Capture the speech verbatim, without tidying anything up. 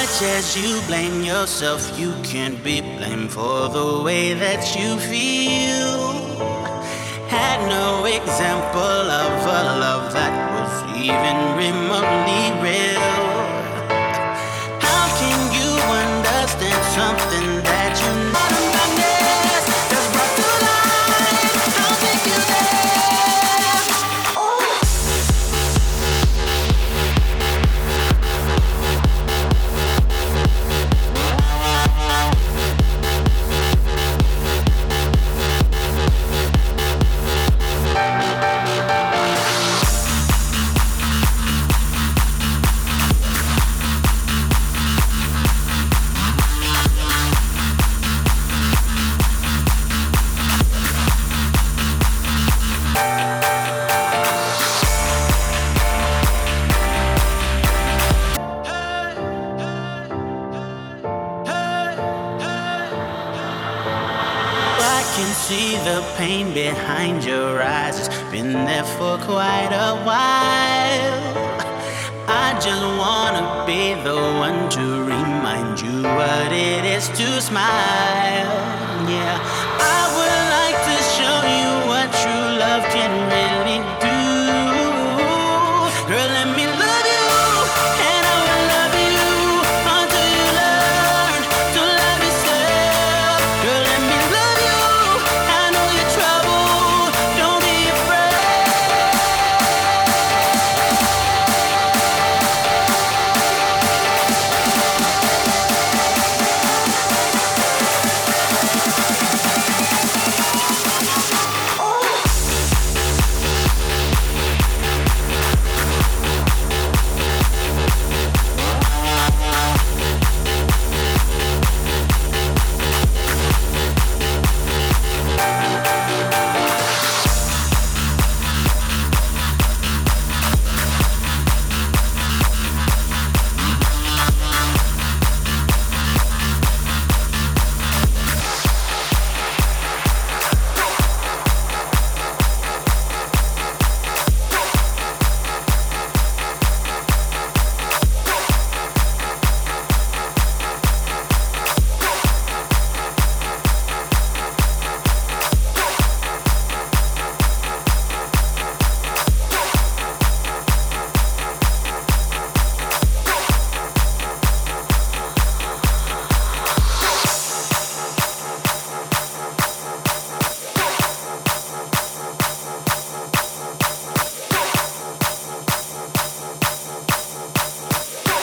As you blame yourself, you can't be blamed for the way that you feel. Had no example of a love that was even remotely real. How can you understand something that you know just brought to life? How think you dare? Oh. See the pain behind your eyes. It's been there for quite a while. I just wanna be the one to remind you what it is to smile. Yeah, I would like to show you what true love can really do. Girl, let me look.